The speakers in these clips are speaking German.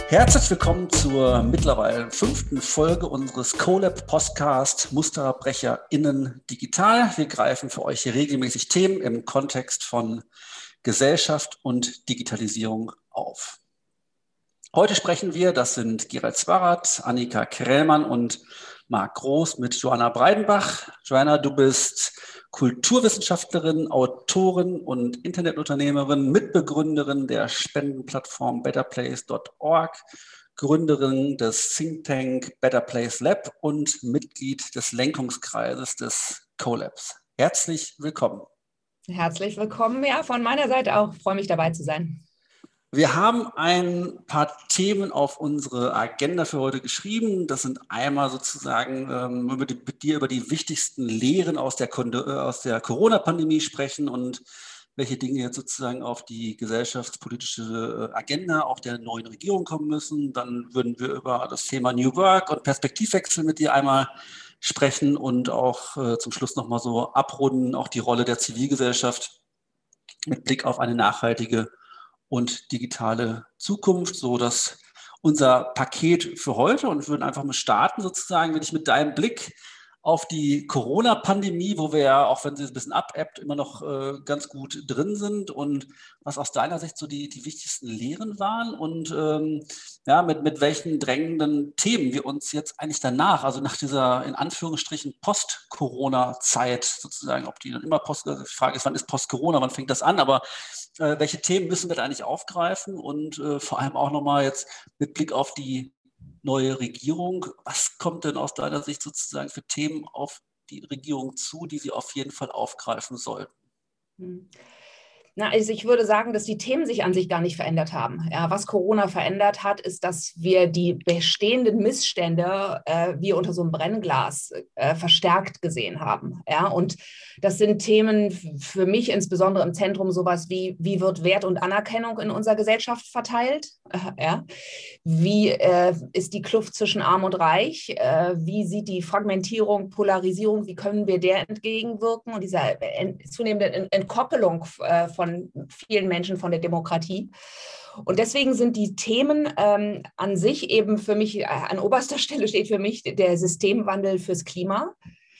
Herzlich willkommen zur mittlerweile 5. Folge unseres CoLab-Podcast MusterbrecherInnen digital. Wir greifen für euch regelmäßig Themen im Kontext von Gesellschaft und Digitalisierung auf. Heute sprechen wir, das sind Gerald Zwarath, Annika Krällmann und Marc Groß mit Joanna Breidenbach. Joanna, du bist Kulturwissenschaftlerin, Autorin und Internetunternehmerin, Mitbegründerin der Spendenplattform betterplace.org, Gründerin des Think Tank Better Place Lab und Mitglied des Lenkungskreises des CoLabs. Herzlich willkommen. Herzlich willkommen, ja, von meiner Seite auch. Ich freue mich, dabei zu sein. Wir haben ein paar Themen auf unsere Agenda für heute geschrieben. Das sind einmal sozusagen mit dir über die wichtigsten Lehren aus der Corona-Pandemie sprechen und welche Dinge jetzt sozusagen auf die gesellschaftspolitische Agenda auch der neuen Regierung kommen müssen. Dann würden wir über das Thema New Work und Perspektivwechsel mit dir einmal sprechen und auch zum Schluss nochmal so abrunden, auch die Rolle der Zivilgesellschaft mit Blick auf eine nachhaltige und digitale Zukunft, so dass unser Paket für heute, und wir würden einfach mal starten sozusagen, wenn ich mit deinem Blick auf die Corona-Pandemie, wo wir ja, auch wenn sie ein bisschen abebbt, immer noch ganz gut drin sind, und was aus deiner Sicht so die wichtigsten Lehren waren und ja, mit welchen drängenden Themen wir uns jetzt eigentlich danach, also nach dieser in Anführungsstrichen Post-Corona-Zeit sozusagen, ob die dann immer die Frage ist, wann ist Post-Corona, wann fängt das an, aber welche Themen müssen wir da eigentlich aufgreifen und vor allem auch nochmal jetzt mit Blick auf die neue Regierung, was kommt denn aus deiner Sicht sozusagen für Themen auf die Regierung zu, die sie auf jeden Fall aufgreifen sollten? Na, also ich würde sagen, dass die Themen sich an sich gar nicht verändert haben. Ja, was Corona verändert hat, ist, dass wir die bestehenden Missstände wie unter so einem Brennglas verstärkt gesehen haben. Ja, und das sind Themen für mich insbesondere im Zentrum sowas wie wird Wert und Anerkennung in unserer Gesellschaft verteilt? Ja, wie ist die Kluft zwischen Arm und Reich? Wie sieht die Fragmentierung, Polarisierung, wie können wir der entgegenwirken und dieser zunehmenden Entkoppelung von vielen Menschen von der Demokratie. Und deswegen sind die Themen an sich eben für mich, an oberster Stelle steht für mich der Systemwandel fürs Klima.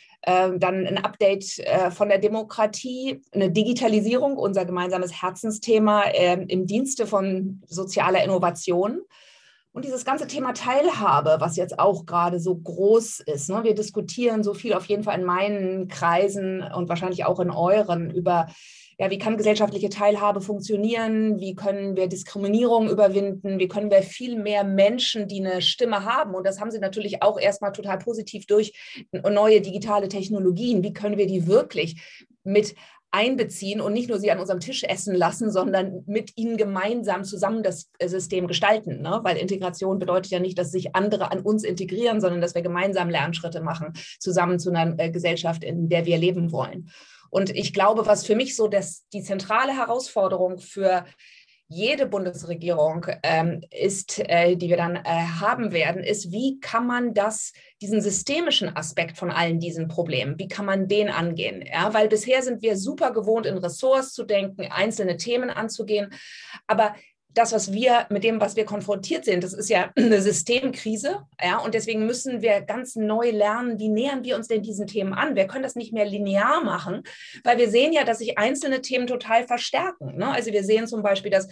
Dann ein Update von der Demokratie, eine Digitalisierung, unser gemeinsames Herzensthema im Dienste von sozialer Innovation. Und dieses ganze Thema Teilhabe, was jetzt auch gerade so groß ist. Ne? Wir diskutieren so viel auf jeden Fall in meinen Kreisen und wahrscheinlich auch in euren über, ja, wie kann gesellschaftliche Teilhabe funktionieren? Wie können wir Diskriminierung überwinden? Wie können wir viel mehr Menschen, die eine Stimme haben? Und das haben sie natürlich auch erstmal total positiv durch neue digitale Technologien. Wie können wir die wirklich mit einbeziehen und nicht nur sie an unserem Tisch essen lassen, sondern mit ihnen gemeinsam zusammen das System gestalten. Ne? Weil Integration bedeutet ja nicht, dass sich andere an uns integrieren, sondern dass wir gemeinsam Lernschritte machen, zusammen zu einer Gesellschaft, in der wir leben wollen. Und ich glaube, was für mich so die zentrale Herausforderung für jede Bundesregierung ist, die wir dann haben werden, ist, wie kann man diesen systemischen Aspekt von allen diesen Problemen, wie kann man den angehen? Ja, weil bisher sind wir super gewohnt, in Ressorts zu denken, einzelne Themen anzugehen, aber das, mit dem, was wir konfrontiert sind, das ist ja eine Systemkrise, ja, und deswegen müssen wir ganz neu lernen, wie nähern wir uns denn diesen Themen an? Wir können das nicht mehr linear machen, weil wir sehen ja, dass sich einzelne Themen total verstärken. Ne? Also wir sehen zum Beispiel, dass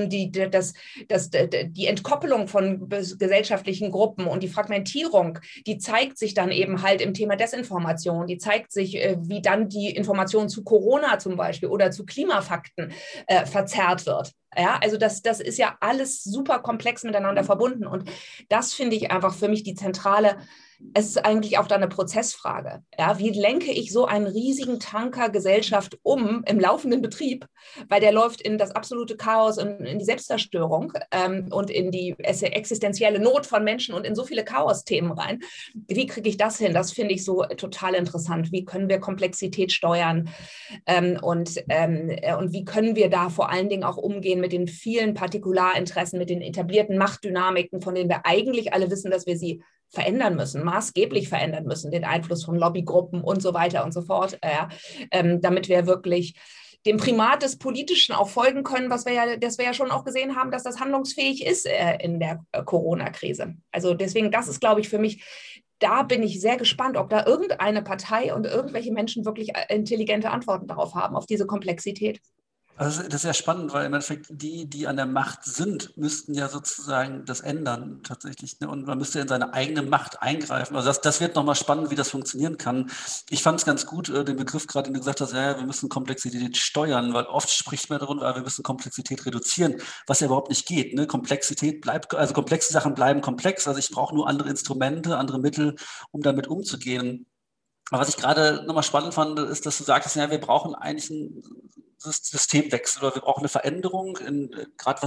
die Entkoppelung von gesellschaftlichen Gruppen und die Fragmentierung, die zeigt sich dann eben halt im Thema Desinformation, die zeigt sich, wie dann die Information zu Corona zum Beispiel oder zu Klimafakten verzerrt wird. Ja, also das ist ja alles super komplex miteinander verbunden und das finde ich einfach für mich die zentrale, es ist eigentlich auch da eine Prozessfrage. Ja, wie lenke ich so einen riesigen Tanker Gesellschaft im laufenden Betrieb, weil der läuft in das absolute Chaos und in die Selbstzerstörung und in die existenzielle Not von Menschen und in so viele Chaos-Themen rein. Wie kriege ich das hin? Das finde ich so total interessant. Wie können wir Komplexität steuern und wie können wir da vor allen Dingen auch umgehen mit den vielen Partikularinteressen, mit den etablierten Machtdynamiken, von denen wir eigentlich alle wissen, dass wir sie verändern müssen, maßgeblich verändern müssen, den Einfluss von Lobbygruppen und so weiter und so fort, damit wir wirklich dem Primat des Politischen auch folgen können, das wir ja schon auch gesehen haben, dass das handlungsfähig ist in der Corona-Krise. Also deswegen, das ist, glaube ich, für mich, da bin ich sehr gespannt, ob da irgendeine Partei und irgendwelche Menschen wirklich intelligente Antworten darauf haben, auf diese Komplexität. Also das ist ja spannend, weil im Endeffekt die an der Macht sind, müssten ja sozusagen das ändern tatsächlich. Ne? Und man müsste in seine eigene Macht eingreifen. Also das wird nochmal spannend, wie das funktionieren kann. Ich fand es ganz gut, den Begriff gerade, den du gesagt hast, ja, wir müssen Komplexität steuern, weil oft spricht man darüber, wir müssen Komplexität reduzieren, was ja überhaupt nicht geht. Ne? Komplexität bleibt, also komplexe Sachen bleiben komplex. Also ich brauche nur andere Instrumente, andere Mittel, um damit umzugehen. Aber was ich gerade nochmal spannend fand, ist, dass du sagtest, ja, wir brauchen eigentlich ein Systemwechsel oder wir brauchen eine Veränderung, gerade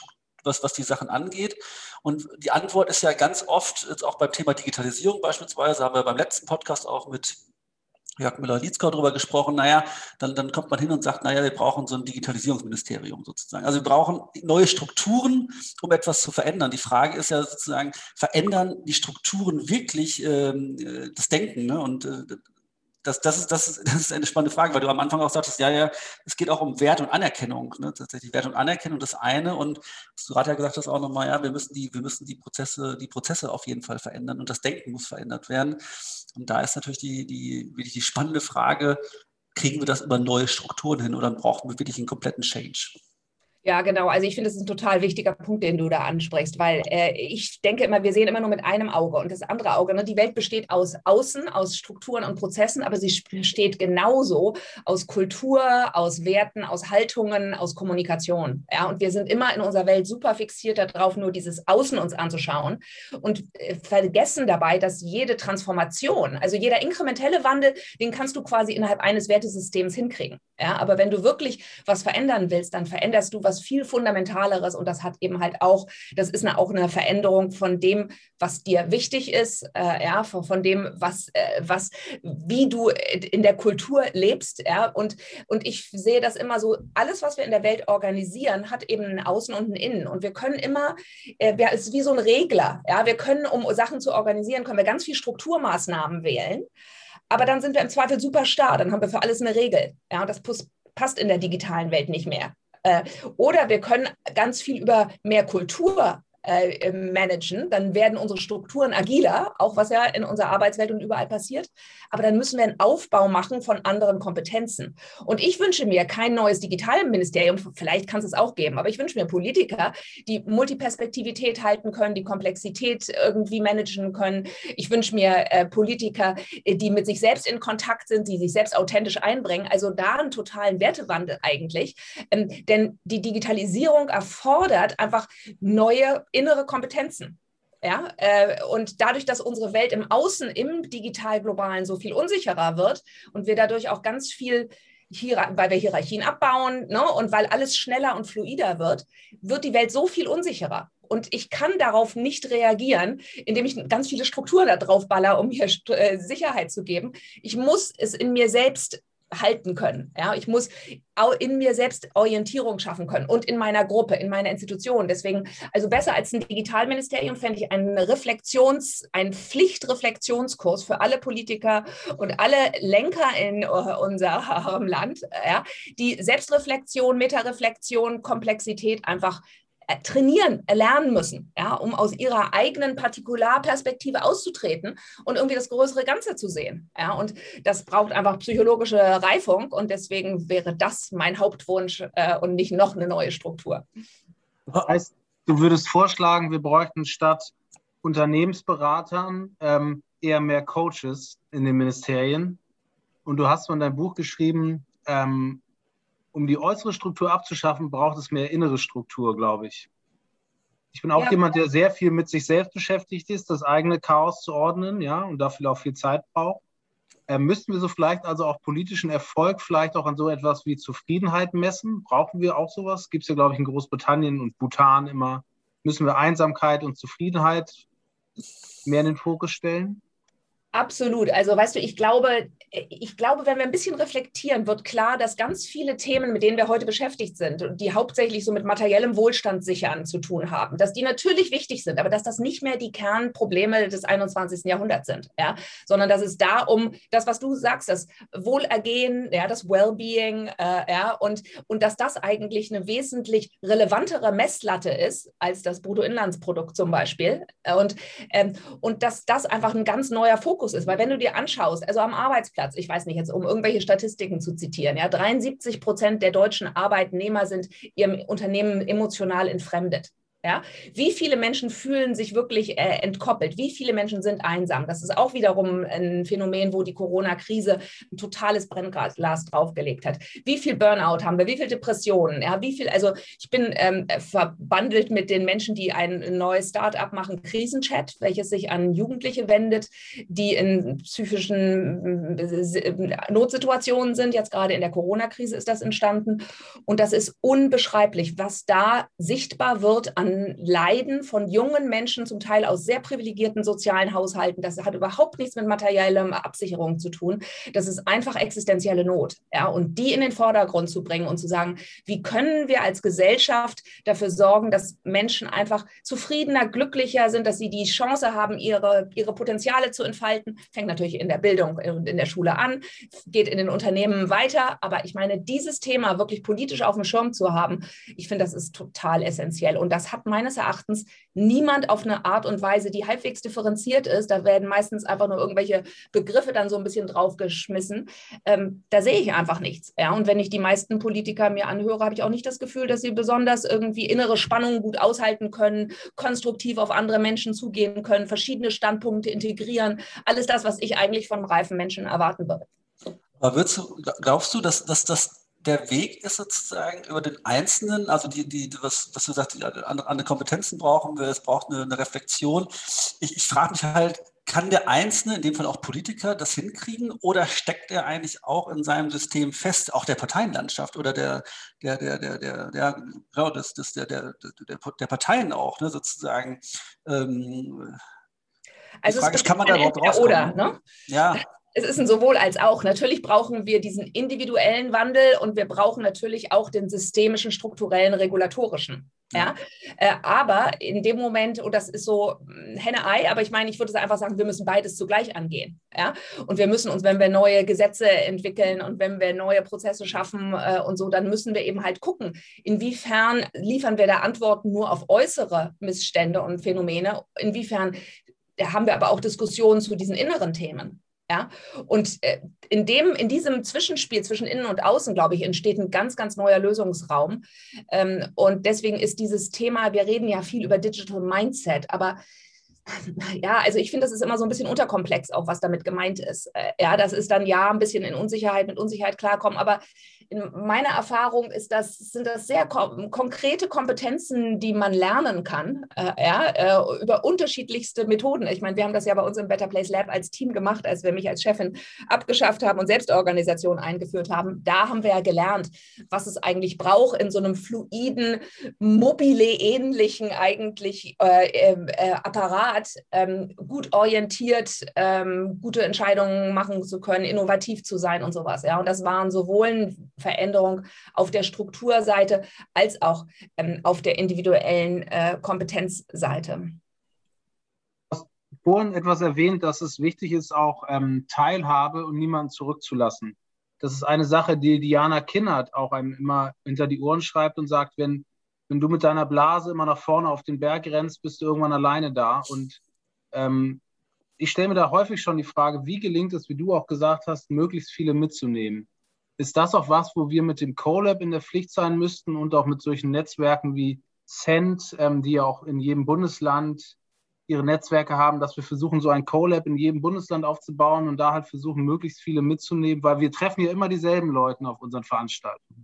was die Sachen angeht. Und die Antwort ist ja ganz oft, jetzt auch beim Thema Digitalisierung beispielsweise, haben wir beim letzten Podcast auch mit Jörg Müller-Lietzkau darüber gesprochen, naja, dann kommt man hin und sagt, naja, wir brauchen so ein Digitalisierungsministerium sozusagen. Also wir brauchen neue Strukturen, um etwas zu verändern. Die Frage ist ja sozusagen, verändern die Strukturen wirklich das Denken? Ne? Und das ist eine spannende Frage, weil du am Anfang auch sagtest, ja, es geht auch um Wert und Anerkennung, ne? Tatsächlich Wert und Anerkennung, das eine. Und du gerade ja gesagt hast auch nochmal, ja, wir müssen die Prozesse auf jeden Fall verändern und das Denken muss verändert werden. Und da ist natürlich wirklich die spannende Frage, kriegen wir das über neue Strukturen hin oder brauchen wir wirklich einen kompletten Change? Ja, genau. Also ich finde, das ist ein total wichtiger Punkt, den du da ansprichst, weil ich denke immer, wir sehen immer nur mit einem Auge und das andere Auge, ne, die Welt besteht aus Außen, aus Strukturen und Prozessen, aber sie besteht genauso aus Kultur, aus Werten, aus Haltungen, aus Kommunikation. Ja, und wir sind immer in unserer Welt super fixiert darauf, nur dieses Außen uns anzuschauen und vergessen dabei, dass jede Transformation, also jeder inkrementelle Wandel, den kannst du quasi innerhalb eines Wertesystems hinkriegen. Ja, aber wenn du wirklich was verändern willst, dann veränderst du was viel Fundamentaleres und das hat eben halt auch, das ist auch eine Veränderung von dem, was dir wichtig ist, ja, von dem, wie du in der Kultur lebst, ja, und ich sehe das immer so, alles, was wir in der Welt organisieren, hat eben ein Außen und ein Innen und wir können immer, es ist wie so ein Regler, ja, wir können, um Sachen zu organisieren, können wir ganz viel Strukturmaßnahmen wählen, aber dann sind wir im Zweifel super starr, dann haben wir für alles eine Regel, ja, und das passt in der digitalen Welt nicht mehr. Oder wir können ganz viel über mehr Kultur managen, dann werden unsere Strukturen agiler, auch was ja in unserer Arbeitswelt und überall passiert. Aber dann müssen wir einen Aufbau machen von anderen Kompetenzen. Und ich wünsche mir kein neues Digitalministerium, vielleicht kann es es auch geben, aber ich wünsche mir Politiker, die Multiperspektivität halten können, die Komplexität irgendwie managen können. Ich wünsche mir Politiker, die mit sich selbst in Kontakt sind, die sich selbst authentisch einbringen. Also da einen totalen Wertewandel eigentlich. Denn die Digitalisierung erfordert einfach neue innere Kompetenzen. Ja, und dadurch, dass unsere Welt im Außen, im digital-globalen so viel unsicherer wird und wir dadurch auch ganz viel, weil wir Hierarchien abbauen, ne, und weil alles schneller und fluider wird die Welt so viel unsicherer. Und ich kann darauf nicht reagieren, indem ich ganz viele Strukturen da drauf baller, um mir Sicherheit zu geben. Ich muss es in mir selbst halten können. Ja, ich muss in mir selbst Orientierung schaffen können und in meiner Gruppe, in meiner Institution. Deswegen, also besser als ein Digitalministerium fände ich einen Pflichtreflexionskurs für alle Politiker und alle Lenker in unserem Land, ja, die Selbstreflexion, Metareflexion, Komplexität einfach trainieren, lernen müssen, ja, um aus ihrer eigenen Partikularperspektive auszutreten und irgendwie das größere Ganze zu sehen. Ja, und das braucht einfach psychologische Reifung und deswegen wäre das mein Hauptwunsch und nicht noch eine neue Struktur. Das heißt, du würdest vorschlagen, wir bräuchten statt Unternehmensberatern eher mehr Coaches in den Ministerien. Und du hast in deinem Buch geschrieben, um die äußere Struktur abzuschaffen, braucht es mehr innere Struktur, glaube ich. Ich bin auch jemand, der sehr viel mit sich selbst beschäftigt ist, das eigene Chaos zu ordnen, ja, und dafür auch viel Zeit braucht. Müssten wir so vielleicht also auch politischen Erfolg vielleicht auch an so etwas wie Zufriedenheit messen? Brauchen wir auch sowas? Gibt es ja, glaube ich, in Großbritannien und Bhutan immer. Müssen wir Einsamkeit und Zufriedenheit mehr in den Fokus stellen? Absolut. Also weißt du, ich glaube, wenn wir ein bisschen reflektieren, wird klar, dass ganz viele Themen, mit denen wir heute beschäftigt sind und die hauptsächlich so mit materiellem Wohlstand sichern zu tun haben, dass die natürlich wichtig sind, aber dass das nicht mehr die Kernprobleme des 21. Jahrhunderts sind, ja, sondern dass es da um das, was du sagst, das Wohlergehen, ja, das Wellbeing, ja, und dass das eigentlich eine wesentlich relevantere Messlatte ist als das Bruttoinlandsprodukt zum Beispiel und dass das einfach ein ganz neuer Fokus ist, weil wenn du dir anschaust, also am Arbeitsplatz, ich weiß nicht jetzt, um irgendwelche Statistiken zu zitieren, ja, 73% der deutschen Arbeitnehmer sind ihrem Unternehmen emotional entfremdet. Ja? Wie viele Menschen fühlen sich wirklich entkoppelt? Wie viele Menschen sind einsam? Das ist auch wiederum ein Phänomen, wo die Corona-Krise ein totales Brennglas draufgelegt hat. Wie viel Burnout haben wir? Wie viel Depressionen? Ja, also ich bin verbandelt mit den Menschen, die ein neues Start-up machen, Krisenchat, welches sich an Jugendliche wendet, die in psychischen Notsituationen sind. Jetzt gerade in der Corona-Krise ist das entstanden. Und das ist unbeschreiblich, was da sichtbar wird an Leiden von jungen Menschen, zum Teil aus sehr privilegierten sozialen Haushalten. Das hat überhaupt nichts mit materieller Absicherung zu tun. Das ist einfach existenzielle Not. Ja? Und die in den Vordergrund zu bringen und zu sagen, wie können wir als Gesellschaft dafür sorgen, dass Menschen einfach zufriedener, glücklicher sind, dass sie die Chance haben, ihre Potenziale zu entfalten. Fängt natürlich in der Bildung und in der Schule an, geht in den Unternehmen weiter. Aber ich meine, dieses Thema wirklich politisch auf dem Schirm zu haben, ich finde, das ist total essentiell. Und das hat meines Erachtens niemand auf eine Art und Weise, die halbwegs differenziert ist. Da werden meistens einfach nur irgendwelche Begriffe dann so ein bisschen draufgeschmissen. Da sehe ich einfach nichts. Ja? Und wenn ich die meisten Politiker mir anhöre, habe ich auch nicht das Gefühl, dass sie besonders irgendwie innere Spannungen gut aushalten können, konstruktiv auf andere Menschen zugehen können, verschiedene Standpunkte integrieren. Alles das, was ich eigentlich von einem reifen Menschen erwarten würde. Aber glaubst du, dass das der Weg ist sozusagen über den Einzelnen, also was du sagst, andere Kompetenzen brauchen wir, es braucht eine Reflexion. Ich frage mich halt, kann der Einzelne, in dem Fall auch Politiker, das hinkriegen oder steckt er eigentlich auch in seinem System fest, auch der Parteienlandschaft oder der Parteien auch, ne, sozusagen? Also die Frage ist, kann man da überhaupt rauskommen? Oder, ne? Ja. Es ist ein sowohl als auch. Natürlich brauchen wir diesen individuellen Wandel und wir brauchen natürlich auch den systemischen, strukturellen, regulatorischen. Ja? Aber in dem Moment, und das ist so Henne-Ei, aber ich meine, ich würde einfach sagen, wir müssen beides zugleich angehen. Ja? Und wir müssen uns, wenn wir neue Gesetze entwickeln und wenn wir neue Prozesse schaffen und so, dann müssen wir eben halt gucken, inwiefern liefern wir da Antworten nur auf äußere Missstände und Phänomene, inwiefern haben wir aber auch Diskussionen zu diesen inneren Themen. Ja, und in diesem Zwischenspiel zwischen Innen und Außen, glaube ich, entsteht ein ganz, ganz neuer Lösungsraum. Und deswegen ist dieses Thema, wir reden ja viel über Digital Mindset, aber ja, also ich finde, das ist immer so ein bisschen unterkomplex, auch was damit gemeint ist. Ja, das ist dann ja ein bisschen mit Unsicherheit klarkommen, aber in meiner Erfahrung sind das sehr konkrete Kompetenzen, die man lernen kann, über unterschiedlichste Methoden. Ich meine, wir haben das ja bei uns im Better Place Lab als Team gemacht, als wir mich als Chefin abgeschafft haben und Selbstorganisation eingeführt haben. Da haben wir ja gelernt, was es eigentlich braucht in so einem fluiden, mobile-ähnlichen eigentlich Apparat, gut orientiert, gute Entscheidungen machen zu können, innovativ zu sein und sowas. Ja? Und das waren sowohl Veränderung auf der Strukturseite als auch auf der individuellen Kompetenzseite. Du hast vorhin etwas erwähnt, dass es wichtig ist, auch Teilhabe und niemanden zurückzulassen. Das ist eine Sache, die Diana Kinnert auch einem immer hinter die Ohren schreibt und sagt, wenn du mit deiner Blase immer nach vorne auf den Berg rennst, bist du irgendwann alleine da. Und ich stelle mir da häufig schon die Frage, wie gelingt es, wie du auch gesagt hast, möglichst viele mitzunehmen? Ist das auch was, wo wir mit dem CoLab in der Pflicht sein müssten und auch mit solchen Netzwerken wie Cent, die ja auch in jedem Bundesland ihre Netzwerke haben, dass wir versuchen, so ein CoLab in jedem Bundesland aufzubauen und da halt versuchen, möglichst viele mitzunehmen, weil wir treffen ja immer dieselben Leute auf unseren Veranstaltungen.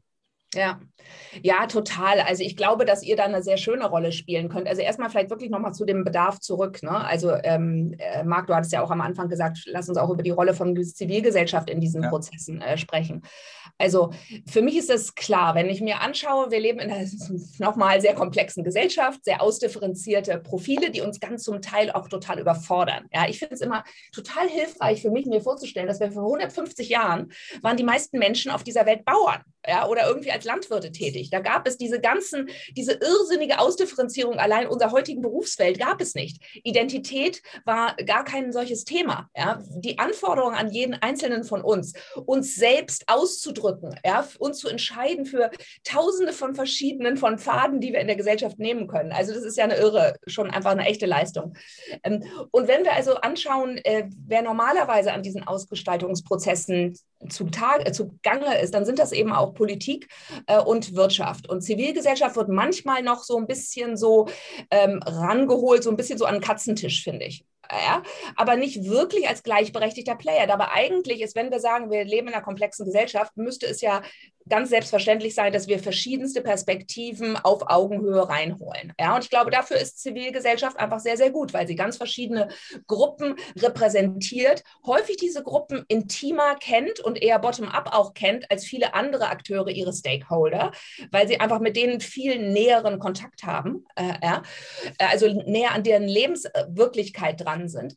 Ja, ja, total. Also ich glaube, dass ihr da eine sehr schöne Rolle spielen könnt. Also erstmal vielleicht wirklich nochmal zu dem Bedarf zurück. Ne? Also Marc, du hattest ja auch am Anfang gesagt, lass uns auch über die Rolle von Zivilgesellschaft in diesen Prozessen sprechen. Also für mich ist das klar, wenn ich mir anschaue, wir leben in einer nochmal sehr komplexen Gesellschaft, sehr ausdifferenzierte Profile, die uns ganz zum Teil auch total überfordern. Ja, ich finde es immer total hilfreich für mich, mir vorzustellen, dass wir vor 150 Jahren waren die meisten Menschen auf dieser Welt Bauern. Ja, oder irgendwie als Landwirte tätig. Da gab es diese irrsinnige Ausdifferenzierung allein unserer heutigen Berufswelt gab es nicht. Identität war gar kein solches Thema. Ja? Die Anforderung an jeden Einzelnen von uns selbst auszudrücken, ja? Uns zu entscheiden für Tausende von verschiedenen von Pfaden, die wir in der Gesellschaft nehmen können. Also das ist ja schon einfach eine echte Leistung. Und wenn wir also anschauen, wer normalerweise an diesen Ausgestaltungsprozessen zugange ist, dann sind das eben auch Politik und Wirtschaft. Und Zivilgesellschaft wird manchmal noch so ein bisschen so rangeholt, so ein bisschen so an den Katzentisch, finde ich. Ja, aber nicht wirklich als gleichberechtigter Player. Dabei eigentlich ist, wenn wir sagen, wir leben in einer komplexen Gesellschaft, müsste es ja ganz selbstverständlich sein, dass wir verschiedenste Perspektiven auf Augenhöhe reinholen. Ja, und ich glaube, dafür ist Zivilgesellschaft einfach sehr, sehr gut, weil sie ganz verschiedene Gruppen repräsentiert, häufig diese Gruppen intimer kennt und eher bottom-up auch kennt, als viele andere Akteure ihre Stakeholder, weil sie einfach mit denen viel näheren Kontakt haben, also näher an deren Lebenswirklichkeit dran sind.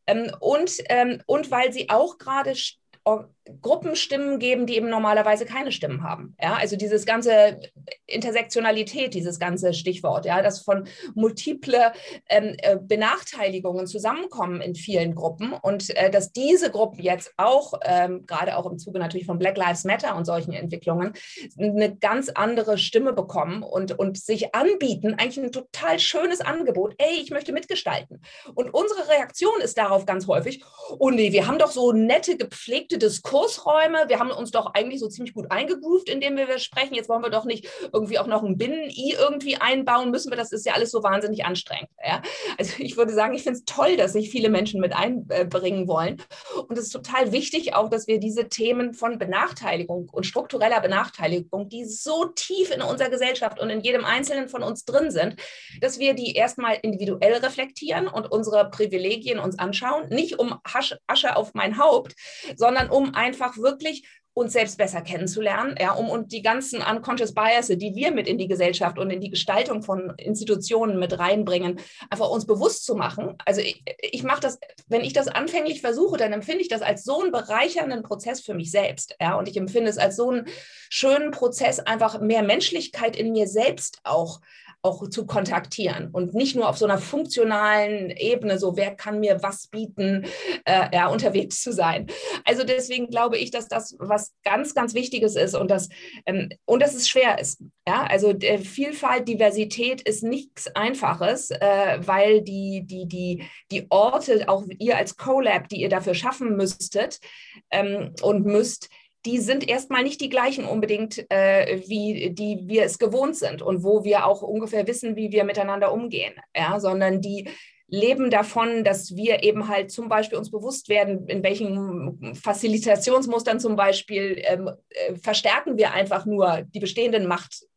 Und weil sie auch gerade Gruppenstimmen geben, die eben normalerweise keine Stimmen haben. Ja, also dieses ganze Intersektionalität, dieses ganze Stichwort, ja, dass von multiple Benachteiligungen zusammenkommen in vielen Gruppen und dass diese Gruppen jetzt auch, gerade auch im Zuge natürlich von Black Lives Matter und solchen Entwicklungen, eine ganz andere Stimme bekommen und sich anbieten, eigentlich ein total schönes Angebot. Ey, ich möchte mitgestalten. Und unsere Reaktion ist darauf ganz häufig, oh nee, wir haben doch so nette, gepflegte Diskursräume, wir haben uns doch eigentlich so ziemlich gut eingegroovt, indem wir sprechen, jetzt wollen wir doch nicht irgendwie auch noch ein Binnen-I irgendwie einbauen, müssen wir, das ist ja alles so wahnsinnig anstrengend. Ja? Also ich würde sagen, ich finde es toll, dass sich viele Menschen mit einbringen wollen und es ist total wichtig auch, dass wir diese Themen von Benachteiligung und struktureller Benachteiligung, die so tief in unserer Gesellschaft und in jedem Einzelnen von uns drin sind, dass wir die erstmal individuell reflektieren und unsere Privilegien uns anschauen, nicht um Asche auf mein Haupt, sondern um einfach wirklich uns selbst besser kennenzulernen, ja, und die ganzen unconscious biases, die wir mit in die Gesellschaft und in die Gestaltung von Institutionen mit reinbringen, einfach uns bewusst zu machen. Also ich mache das, wenn ich das anfänglich versuche, dann empfinde ich das als so einen bereichernden Prozess für mich selbst, ja, und ich empfinde es als so einen schönen Prozess, einfach mehr Menschlichkeit in mir selbst auch zu kontaktieren und nicht nur auf so einer funktionalen Ebene, so wer kann mir was bieten, unterwegs zu sein. Also deswegen glaube ich, dass das was ganz, ganz Wichtiges ist und dass es schwer ist. Ja, also Vielfalt, Diversität ist nichts Einfaches, weil die Orte, auch ihr als CoLab, die ihr dafür schaffen müsstet und müsst, die sind erstmal nicht die gleichen unbedingt, wie die wir es gewohnt sind und wo wir auch ungefähr wissen, wie wir miteinander umgehen, ja, sondern die leben davon, dass wir eben halt zum Beispiel uns bewusst werden, in welchen Facilitationsmustern zum Beispiel verstärken wir einfach nur die bestehenden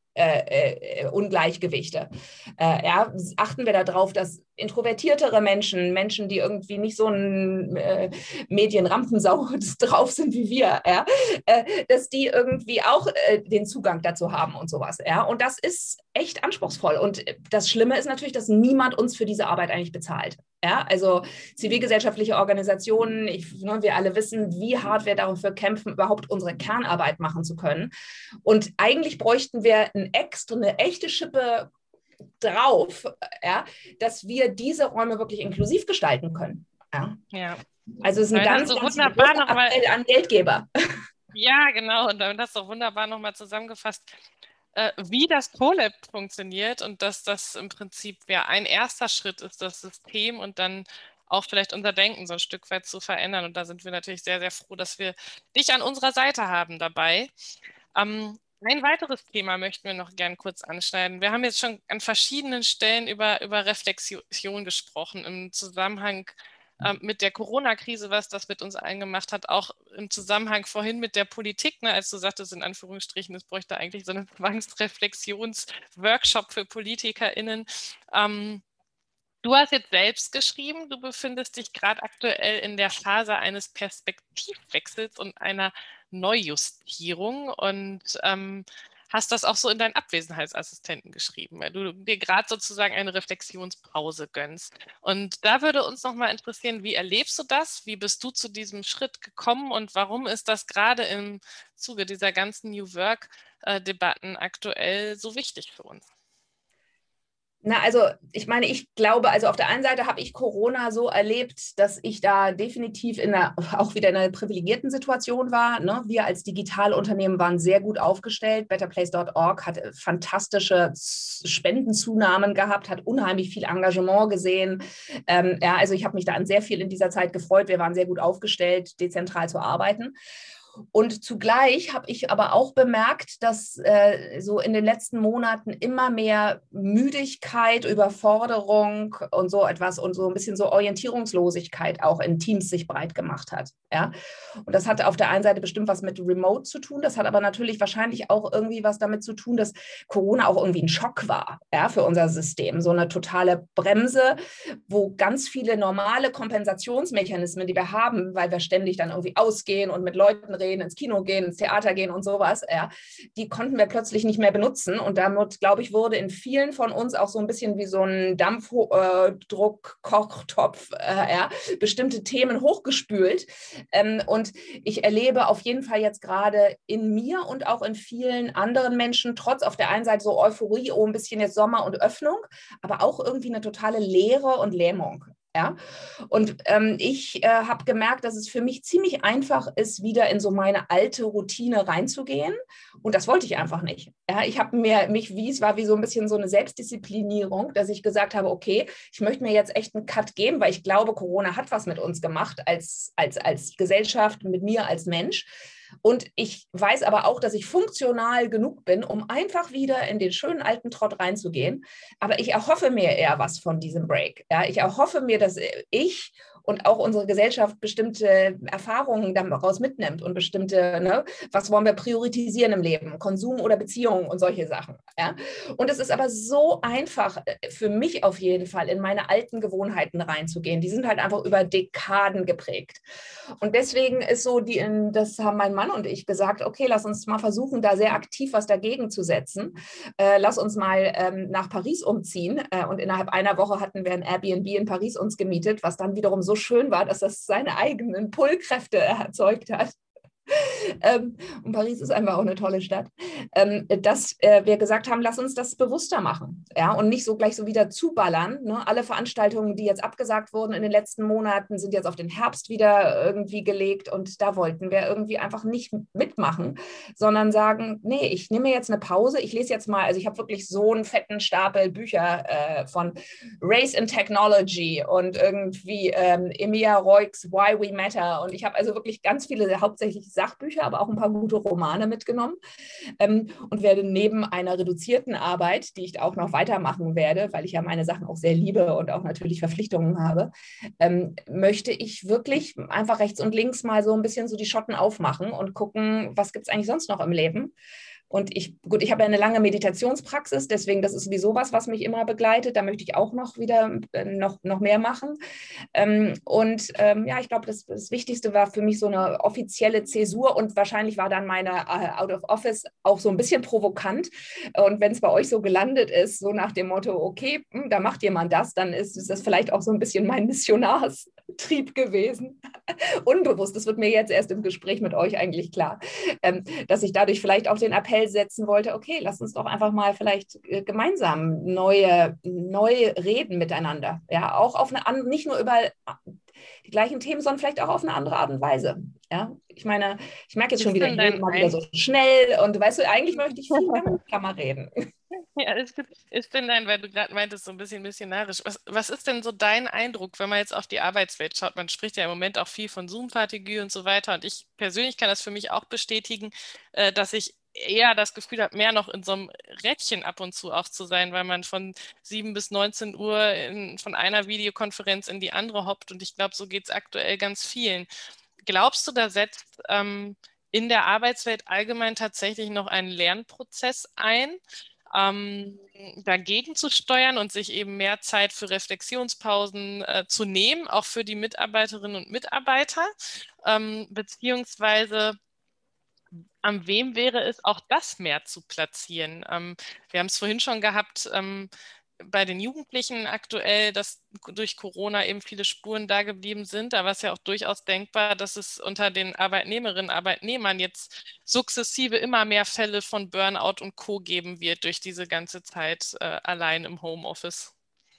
Ungleichgewichte. Achten wir darauf, dass introvertiertere Menschen, die irgendwie nicht so ein Medienrampensau drauf sind wie wir, dass die irgendwie auch den Zugang dazu haben und sowas. Ja? Und das ist echt anspruchsvoll. Und das Schlimme ist natürlich, dass niemand uns für diese Arbeit eigentlich bezahlt. Ja? Also zivilgesellschaftliche Organisationen, wir alle wissen, wie hart wir dafür kämpfen, überhaupt unsere Kernarbeit machen zu können. Und eigentlich bräuchten wir eine echte Schippe drauf, ja, dass wir diese Räume wirklich inklusiv gestalten können. Ja. Also es ist ein ganz großer Appell an Geldgeber. Ja, genau. Und damit hast du auch wunderbar nochmal zusammengefasst, wie das CoLab funktioniert und dass das im Prinzip ein erster Schritt ist, das System und dann auch vielleicht unser Denken so ein Stück weit zu verändern. Und da sind wir natürlich sehr, sehr froh, dass wir dich an unserer Seite haben dabei. Ein weiteres Thema möchten wir noch gern kurz anschneiden. Wir haben jetzt schon an verschiedenen Stellen über Reflexion gesprochen im Zusammenhang mit der Corona-Krise, was das mit uns allen gemacht hat, auch im Zusammenhang vorhin mit der Politik, ne, als du sagtest, in Anführungsstrichen, es bräuchte eigentlich so einen Zwangsreflexions-Workshop für PolitikerInnen. Du hast jetzt selbst geschrieben, du befindest dich gerade aktuell in der Phase eines Perspektivwechsels und einer Neujustierung und hast das auch so in deinen Abwesenheitsassistenten geschrieben, weil du dir gerade sozusagen eine Reflexionspause gönnst. Und da würde uns nochmal interessieren, wie erlebst du das? Wie bist du zu diesem Schritt gekommen und warum ist das gerade im Zuge dieser ganzen New Work-Debatten aktuell so wichtig für uns? Na, also ich meine, ich glaube, also auf der einen Seite habe ich Corona so erlebt, dass ich da definitiv auch wieder in einer privilegierten Situation war. Ne? Wir als Digitalunternehmen waren sehr gut aufgestellt. BetterPlace.org hat fantastische Spendenzunahmen gehabt, hat unheimlich viel Engagement gesehen. Ja, also ich habe mich da an sehr viel in dieser Zeit gefreut. Wir waren sehr gut aufgestellt, dezentral zu arbeiten. Und zugleich habe ich aber auch bemerkt, dass so in den letzten Monaten immer mehr Müdigkeit, Überforderung und so etwas und so ein bisschen so Orientierungslosigkeit auch in Teams sich breit gemacht hat. Ja? Und das hat auf der einen Seite bestimmt was mit Remote zu tun, das hat aber natürlich wahrscheinlich auch irgendwie was damit zu tun, dass Corona auch irgendwie ein Schock war, ja, für unser System. So eine totale Bremse, wo ganz viele normale Kompensationsmechanismen, die wir haben, weil wir ständig dann irgendwie ausgehen und mit Leuten reden, ins Kino gehen, ins Theater gehen und sowas, ja, die konnten wir plötzlich nicht mehr benutzen. Und damit, glaube ich, wurde in vielen von uns auch so ein bisschen wie so ein Dampfdruck-Kochtopf, ja, bestimmte Themen hochgespült. Und ich erlebe auf jeden Fall jetzt gerade in mir und auch in vielen anderen Menschen, trotz auf der einen Seite so Euphorie, oh, ein bisschen jetzt Sommer und Öffnung, aber auch irgendwie eine totale Leere und Lähmung. Ja? Und ich habe gemerkt, dass es für mich ziemlich einfach ist, wieder in so meine alte Routine reinzugehen. Und das wollte ich einfach nicht. Ja? Ich habe es war wie so ein bisschen so eine Selbstdisziplinierung, dass ich gesagt habe, okay, ich möchte mir jetzt echt einen Cut geben, weil ich glaube, Corona hat was mit uns gemacht als Gesellschaft, mit mir als Mensch. Und ich weiß aber auch, dass ich funktional genug bin, um einfach wieder in den schönen alten Trott reinzugehen. Aber ich erhoffe mir eher was von diesem Break. Ja, ich erhoffe mir, dass ich und auch unsere Gesellschaft bestimmte Erfahrungen daraus mitnimmt und bestimmte, ne, was wollen wir priorisieren im Leben, Konsum oder Beziehungen und solche Sachen. Ja? Und es ist aber so einfach, für mich auf jeden Fall, in meine alten Gewohnheiten reinzugehen. Die sind halt einfach über Dekaden geprägt. Und deswegen ist so, das haben mein Mann und ich gesagt, okay, lass uns mal versuchen, da sehr aktiv was dagegen zu setzen. Lass uns mal nach Paris umziehen. Und innerhalb einer Woche hatten wir ein Airbnb in Paris uns gemietet, was dann wiederum so schön war, dass das seine eigenen Pull-Kräfte erzeugt hat. Und Paris ist einfach auch eine tolle Stadt, dass wir gesagt haben, lass uns das bewusster machen, ja, und nicht so gleich so wieder zuballern. Ne? Alle Veranstaltungen, die jetzt abgesagt wurden in den letzten Monaten, sind jetzt auf den Herbst wieder irgendwie gelegt und da wollten wir irgendwie einfach nicht mitmachen, sondern sagen, nee, ich nehme jetzt eine Pause, ich lese jetzt mal, also ich habe wirklich so einen fetten Stapel Bücher von Race and Technology und irgendwie Emilia Roigs Why We Matter und ich habe also wirklich ganz viele hauptsächlich Sachbücher, aber auch ein paar gute Romane mitgenommen und werde neben einer reduzierten Arbeit, die ich auch noch weitermachen werde, weil ich ja meine Sachen auch sehr liebe und auch natürlich Verpflichtungen habe, möchte ich wirklich einfach rechts und links mal so ein bisschen so die Schotten aufmachen und gucken, was gibt es eigentlich sonst noch im Leben. Und ich habe ja eine lange Meditationspraxis, deswegen das ist sowieso was mich immer begleitet. Da möchte ich auch noch wieder noch mehr machen. Ja, ich glaube, das Wichtigste war für mich so eine offizielle Zäsur und wahrscheinlich war dann meine Out of Office auch so ein bisschen provokant. Und wenn es bei euch so gelandet ist, so nach dem Motto, okay, da macht jemand das, dann ist das vielleicht auch so ein bisschen mein Missionarstrieb gewesen. Unbewusst, das wird mir jetzt erst im Gespräch mit euch eigentlich klar, dass ich dadurch vielleicht auch den Appell setzen wollte, okay, lass uns doch einfach mal vielleicht gemeinsam neu reden miteinander. Ja, auch auf eine andere, nicht nur über die gleichen Themen, sondern vielleicht auch auf eine andere Art und Weise. Ja, ich meine, ich merke jetzt schon wieder, ich rede mal wieder so schnell und weißt du, eigentlich möchte ich viel mehr mit Klammer reden. Ja, ich bin weil du gerade meintest, so ein bisschen missionarisch. Was ist denn so dein Eindruck, wenn man jetzt auf die Arbeitswelt schaut? Man spricht ja im Moment auch viel von Zoom-Fatigue und so weiter. Und ich persönlich kann das für mich auch bestätigen, dass ich eher das Gefühl habe, mehr noch in so einem Rädchen ab und zu auch zu sein, weil man von 7 bis 19 Uhr von einer Videokonferenz in die andere hoppt. Und ich glaube, so geht es aktuell ganz vielen. Glaubst du, da setzt in der Arbeitswelt allgemein tatsächlich noch ein Lernprozess ein, dagegen zu steuern und sich eben mehr Zeit für Reflexionspausen zu nehmen, auch für die Mitarbeiterinnen und Mitarbeiter, beziehungsweise an wem wäre es auch das mehr zu platzieren? Wir haben es vorhin schon gehabt, bei den Jugendlichen aktuell, dass durch Corona eben viele Spuren da geblieben sind. Da war es ja auch durchaus denkbar, dass es unter den Arbeitnehmerinnen und Arbeitnehmern jetzt sukzessive immer mehr Fälle von Burnout und Co. geben wird durch diese ganze Zeit allein im Homeoffice.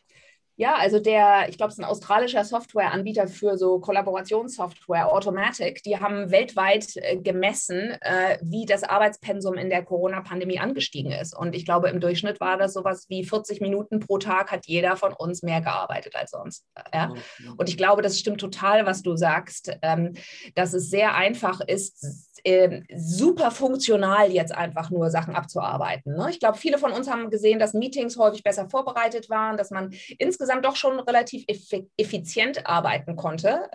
Ja, also ich glaube, es ist ein australischer Softwareanbieter für so Kollaborationssoftware, Automatic. Die haben weltweit gemessen, wie das Arbeitspensum in der Corona-Pandemie angestiegen ist. Und ich glaube, im Durchschnitt war das sowas wie 40 Minuten pro Tag hat jeder von uns mehr gearbeitet als sonst. Ja? Und ich glaube, das stimmt total, was du sagst, dass es sehr einfach ist, super funktional jetzt einfach nur Sachen abzuarbeiten. Ne? Ich glaube, viele von uns haben gesehen, dass Meetings häufig besser vorbereitet waren, dass man insgesamt doch schon relativ effizient arbeiten konnte,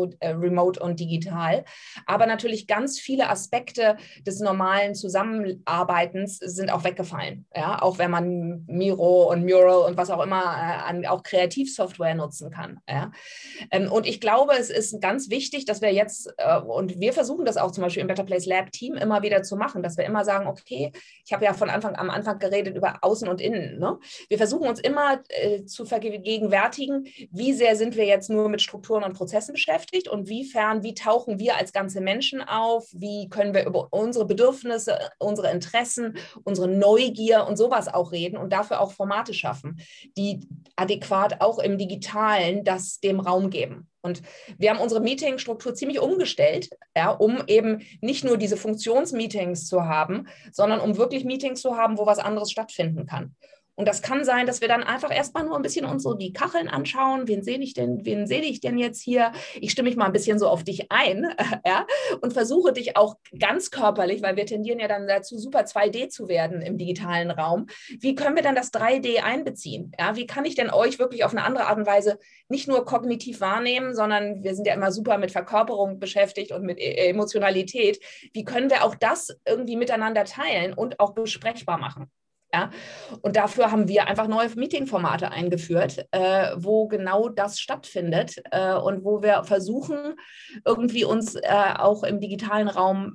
remote und digital. Aber natürlich ganz viele Aspekte des normalen Zusammenarbeitens sind auch weggefallen. Ja? Auch wenn man Miro und Mural und was auch immer auch Kreativsoftware nutzen kann. Ja? Und ich glaube, es ist ganz wichtig, dass wir jetzt, und wir versuchen das auch zum Beispiel im Better Place Lab Team immer wieder zu machen, dass wir immer sagen, okay, ich habe ja am Anfang geredet über Außen und Innen. Ne? Wir versuchen uns immer zu vergegenwärtigen, wie sehr sind wir jetzt nur mit Strukturen und Prozessen beschäftigt und wie tauchen wir als ganze Menschen auf, wie können wir über unsere Bedürfnisse, unsere Interessen, unsere Neugier und sowas auch reden und dafür auch Formate schaffen, die adäquat auch im Digitalen dem Raum geben. Und wir haben unsere Meetingstruktur ziemlich umgestellt, ja, um eben nicht nur diese Funktionsmeetings zu haben, sondern um wirklich Meetings zu haben, wo was anderes stattfinden kann. Und das kann sein, dass wir dann einfach erstmal nur ein bisschen uns so die Kacheln anschauen. Wen sehe ich denn jetzt hier? Ich stimme mich mal ein bisschen so auf dich ein, ja, und versuche dich auch ganz körperlich, weil wir tendieren ja dann dazu, super 2D zu werden im digitalen Raum. Wie können wir dann das 3D einbeziehen? Ja, wie kann ich denn euch wirklich auf eine andere Art und Weise nicht nur kognitiv wahrnehmen, sondern wir sind ja immer super mit Verkörperung beschäftigt und mit Emotionalität. Wie können wir auch das irgendwie miteinander teilen und auch besprechbar machen? Ja, und dafür haben wir einfach neue Meeting-Formate eingeführt, wo genau das stattfindet und wo wir versuchen, irgendwie uns auch im digitalen Raum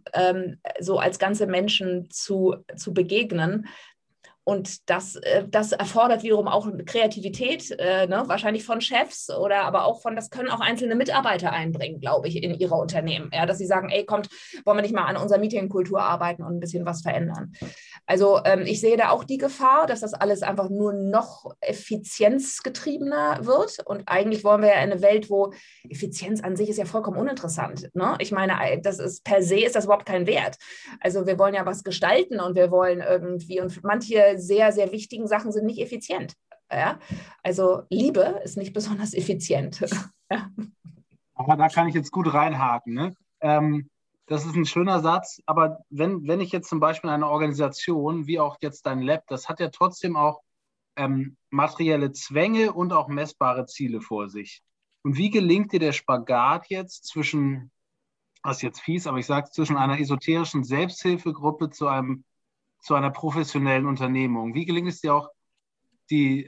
so als ganze Menschen zu begegnen. Und das erfordert wiederum auch Kreativität, wahrscheinlich von Chefs aber auch das können auch einzelne Mitarbeiter einbringen, glaube ich, in ihre Unternehmen. Ja, dass sie sagen, ey, kommt, wollen wir nicht mal an unserer Meetingkultur arbeiten und ein bisschen was verändern. Also ich sehe da auch die Gefahr, dass das alles einfach nur noch effizienzgetriebener wird. Und eigentlich wollen wir ja eine Welt, wo Effizienz an sich ist ja vollkommen uninteressant. Ne? Ich meine, per se ist das überhaupt kein Wert. Also wir wollen ja was gestalten und wir wollen irgendwie, und manche sehr, sehr wichtigen Sachen sind nicht effizient. Ja? Also Liebe ist nicht besonders effizient. Ja. Aber da kann ich jetzt gut reinhaken. Ne? Das ist ein schöner Satz, aber wenn ich jetzt zum Beispiel eine Organisation, wie auch jetzt dein Lab, das hat ja trotzdem auch materielle Zwänge und auch messbare Ziele vor sich. Und wie gelingt dir der Spagat jetzt zwischen, das ist jetzt fies, aber ich sage zwischen einer esoterischen Selbsthilfegruppe zu einer professionellen Unternehmung? Wie gelingt es dir auch, die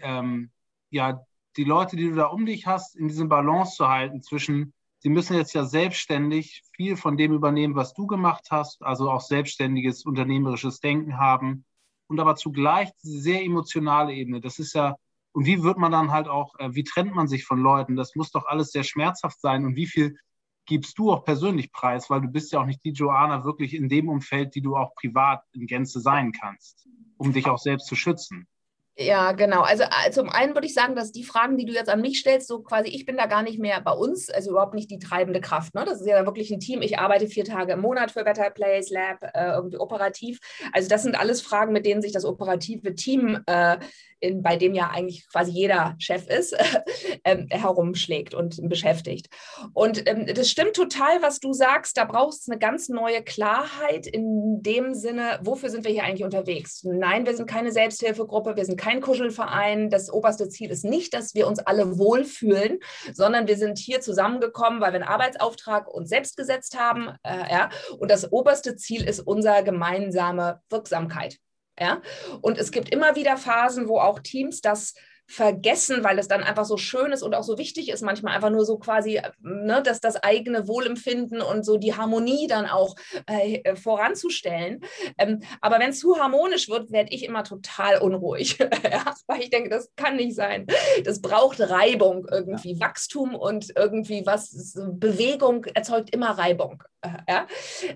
Leute, die du da um dich hast, in diese Balance zu halten zwischen, sie müssen jetzt ja selbstständig viel von dem übernehmen, was du gemacht hast, also auch selbstständiges unternehmerisches Denken haben und aber zugleich diese sehr emotionale Ebene, das ist ja, und wie wird man dann halt auch, wie trennt man sich von Leuten? Das muss doch alles sehr schmerzhaft sein und wie viel gibst du auch persönlich preis, weil du bist ja auch nicht die Joanna wirklich in dem Umfeld, die du auch privat in Gänze sein kannst, um dich auch selbst zu schützen. Ja, genau. Also zum einen würde ich sagen, dass die Fragen, die du jetzt an mich stellst, so quasi, ich bin da gar nicht mehr bei uns, also überhaupt nicht die treibende Kraft. Ne? Das ist ja wirklich ein Team. Ich arbeite 4 Tage im Monat für Better Place Lab, irgendwie operativ. Also das sind alles Fragen, mit denen sich das operative Team bei dem ja eigentlich quasi jeder Chef ist, herumschlägt und beschäftigt. Und das stimmt total, was du sagst. Da brauchst du eine ganz neue Klarheit in dem Sinne, wofür sind wir hier eigentlich unterwegs? Nein, wir sind keine Selbsthilfegruppe, wir sind kein Kuschelverein. Das oberste Ziel ist nicht, dass wir uns alle wohlfühlen, sondern wir sind hier zusammengekommen, weil wir einen Arbeitsauftrag uns selbst gesetzt haben. Und das oberste Ziel ist unsere gemeinsame Wirksamkeit. Ja? Und es gibt immer wieder Phasen, wo auch Teams das vergessen, weil es dann einfach so schön ist und auch so wichtig ist, manchmal einfach nur so quasi, ne, dass das eigene Wohlempfinden und so die Harmonie dann auch voranzustellen. Aber wenn es zu harmonisch wird, werde ich immer total unruhig. Ja, weil ich denke, das kann nicht sein. Das braucht Reibung irgendwie. Ja. Wachstum und irgendwie Bewegung erzeugt immer Reibung. Ja?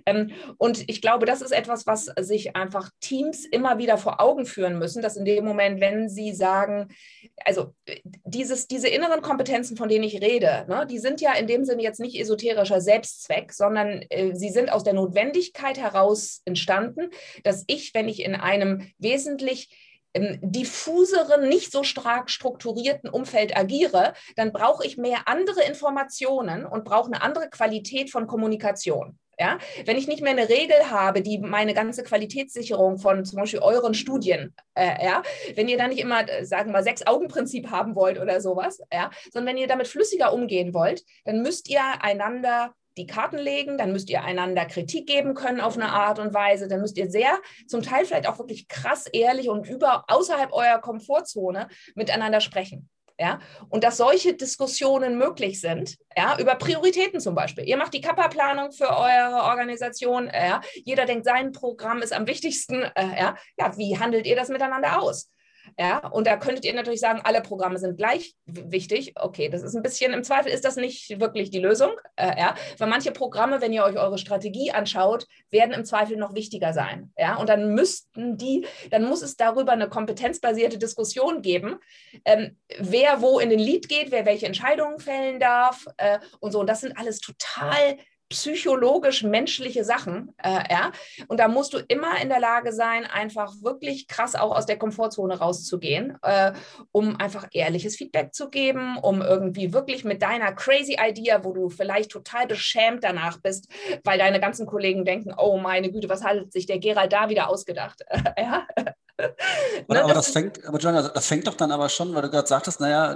Und ich glaube, das ist etwas, was sich einfach Teams immer wieder vor Augen führen müssen, dass in dem Moment, wenn sie sagen, also diese inneren Kompetenzen, von denen ich rede, ne, die sind ja in dem Sinne jetzt nicht esoterischer Selbstzweck, sondern sie sind aus der Notwendigkeit heraus entstanden, dass ich, wenn ich in einem wesentlich diffuseren, nicht so stark strukturierten Umfeld agiere, dann brauche ich mehr andere Informationen und brauche eine andere Qualität von Kommunikation. Ja? Wenn ich nicht mehr eine Regel habe, die meine ganze Qualitätssicherung von zum Beispiel euren Studien, wenn ihr da nicht immer, sagen wir mal, 6-Augen-Prinzip haben wollt oder sowas, sondern wenn ihr damit flüssiger umgehen wollt, dann müsst ihr einander die Karten legen, dann müsst ihr einander Kritik geben können auf eine Art und Weise, dann müsst ihr sehr, zum Teil vielleicht auch wirklich krass ehrlich und außerhalb eurer Komfortzone miteinander sprechen. Ja? Und dass solche Diskussionen möglich sind, über Prioritäten zum Beispiel. Ihr macht die Kappa-Planung für eure Organisation, jeder denkt, sein Programm ist am wichtigsten. Wie handelt ihr das miteinander aus? Ja, und da könntet ihr natürlich sagen, alle Programme sind gleich wichtig. Okay, das ist ein bisschen, im Zweifel ist das nicht wirklich die Lösung. Weil manche Programme, wenn ihr euch eure Strategie anschaut, werden im Zweifel noch wichtiger sein. Ja, und dann muss es darüber eine kompetenzbasierte Diskussion geben, wer wo in den Lead geht, wer welche Entscheidungen fällen darf und so. Und das sind alles total psychologisch menschliche Sachen, und da musst du immer in der Lage sein, einfach wirklich krass auch aus der Komfortzone rauszugehen, um einfach ehrliches Feedback zu geben, um irgendwie wirklich mit deiner crazy Idea, wo du vielleicht total beschämt danach bist, weil deine ganzen Kollegen denken, oh meine Güte, was hat sich der Gerald da wieder ausgedacht? Aber Joanna, das fängt doch dann aber schon, weil du gerade sagtest, naja,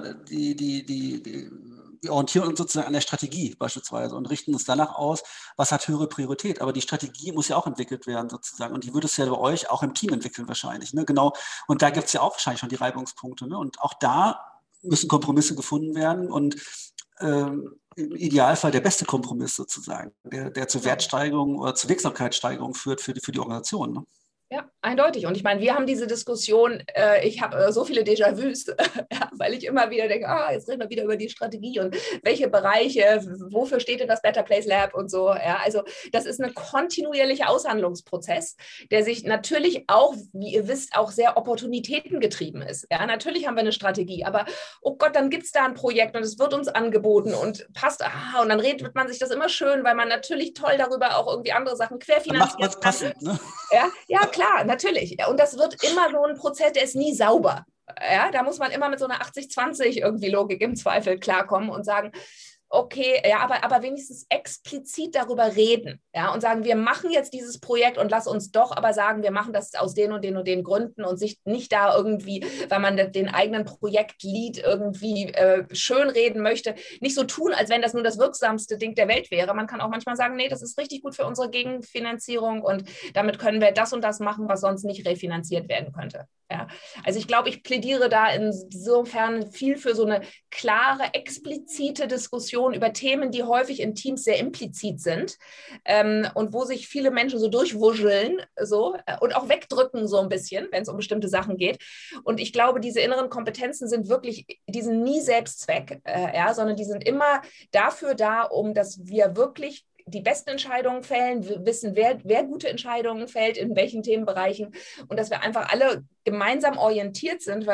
wir orientieren uns sozusagen an der Strategie beispielsweise und richten uns danach aus, was hat höhere Priorität. Aber die Strategie muss ja auch entwickelt werden sozusagen. Und die wird es ja bei euch auch im Team entwickeln wahrscheinlich. Ne? Genau. Und da gibt es ja auch wahrscheinlich schon die Reibungspunkte. Ne? Und auch da müssen Kompromisse gefunden werden. Und im Idealfall der beste Kompromiss sozusagen, der zur Wertsteigerung oder zur Wirksamkeitssteigerung führt für die Organisation. Ne? Ja, eindeutig. Und ich meine, wir haben diese Diskussion, ich habe so viele Déjà-vus, weil ich immer wieder denke, jetzt reden wir wieder über die Strategie und welche Bereiche, wofür steht denn das Better Place Lab und so. Ja, also das ist ein kontinuierlicher Aushandlungsprozess, der sich natürlich auch, wie ihr wisst, auch sehr opportunitätengetrieben ist. Ja, natürlich haben wir eine Strategie, aber oh Gott, dann gibt es da ein Projekt und es wird uns angeboten und passt, und dann redet man sich das immer schön, weil man natürlich toll darüber auch irgendwie andere Sachen querfinanziert kann. Passend, ne? Ja, klar, natürlich. Und das wird immer so ein Prozess, der ist nie sauber. Ja, da muss man immer mit so einer 80-20 irgendwie Logik im Zweifel klarkommen und sagen, okay, ja, aber wenigstens explizit darüber reden, ja, und sagen, wir machen jetzt dieses Projekt und lass uns doch aber sagen, wir machen das aus den und den und den Gründen und sich nicht da irgendwie, weil man den eigenen Projektlead irgendwie schön reden möchte, nicht so tun, als wenn das nur das wirksamste Ding der Welt wäre. Man kann auch manchmal sagen, nee, das ist richtig gut für unsere Gegenfinanzierung und damit können wir das und das machen, was sonst nicht refinanziert werden könnte. Ja, also ich glaube, ich plädiere da insofern viel für so eine klare, explizite Diskussion über Themen, die häufig in Teams sehr implizit sind und wo sich viele Menschen so durchwuscheln und auch wegdrücken so ein bisschen, wenn es um bestimmte Sachen geht. Und ich glaube, diese inneren Kompetenzen sind die sind nie Selbstzweck, sondern die sind immer dafür da, um dass wir wirklich die besten Entscheidungen fällen, wissen, wer gute Entscheidungen fällt, in welchen Themenbereichen und dass wir einfach alle gemeinsam orientiert sind, weil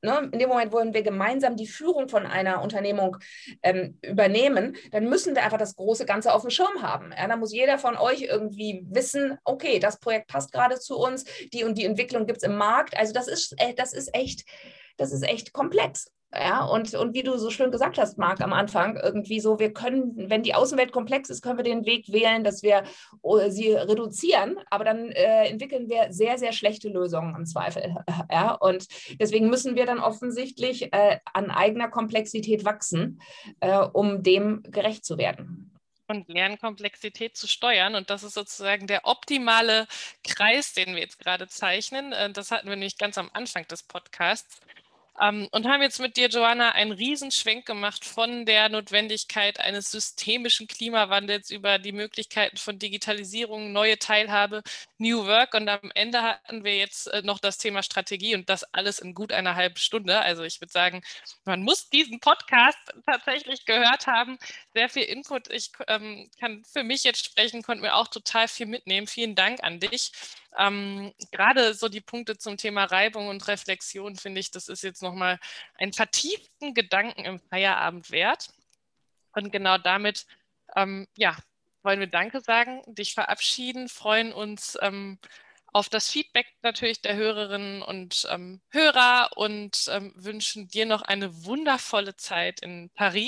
ne, in dem Moment, wo wir gemeinsam die Führung von einer Unternehmung übernehmen, dann müssen wir einfach das große Ganze auf dem Schirm haben. Ja, da muss jeder von euch irgendwie wissen, okay, das Projekt passt gerade zu uns, die und die Entwicklung gibt es im Markt. Also das ist echt komplex. Ja, und wie du so schön gesagt hast, Marc, am Anfang, irgendwie so, wir können, wenn die Außenwelt komplex ist, können wir den Weg wählen, dass wir sie reduzieren, aber dann entwickeln wir sehr, sehr schlechte Lösungen im Zweifel. Ja, und deswegen müssen wir dann offensichtlich an eigener Komplexität wachsen, um dem gerecht zu werden. Und lernen, Komplexität zu steuern. Und das ist sozusagen der optimale Kreis, den wir jetzt gerade zeichnen. Das hatten wir nämlich ganz am Anfang des Podcasts. Und haben jetzt mit dir, Joanna, einen Riesenschwenk gemacht von der Notwendigkeit eines systemischen Klimawandels über die Möglichkeiten von Digitalisierung, neue Teilhabe, New Work. Und am Ende hatten wir jetzt noch das Thema Strategie und das alles in gut einer halben Stunde. Also ich würde sagen, man muss diesen Podcast tatsächlich gehört haben. Sehr viel Input. Ich kann für mich jetzt sprechen, konnte mir auch total viel mitnehmen. Vielen Dank an dich. Gerade so die Punkte zum Thema Reibung und Reflexion, finde ich, das ist jetzt nochmal einen vertieften Gedanken im Feierabend wert. Und genau damit, wollen wir Danke sagen, dich verabschieden, freuen uns auf das Feedback natürlich der Hörerinnen und Hörer und wünschen dir noch eine wundervolle Zeit in Paris.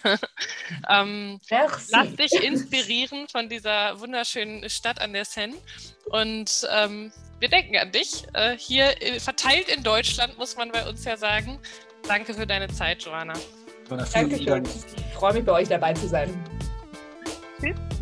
Lass dich inspirieren von dieser wunderschönen Stadt an der Seine und wir denken an dich. Hier verteilt in Deutschland, muss man bei uns ja sagen. Danke für deine Zeit, Joanna. Danke schön. Ich freue mich, bei euch dabei zu sein. Tschüss.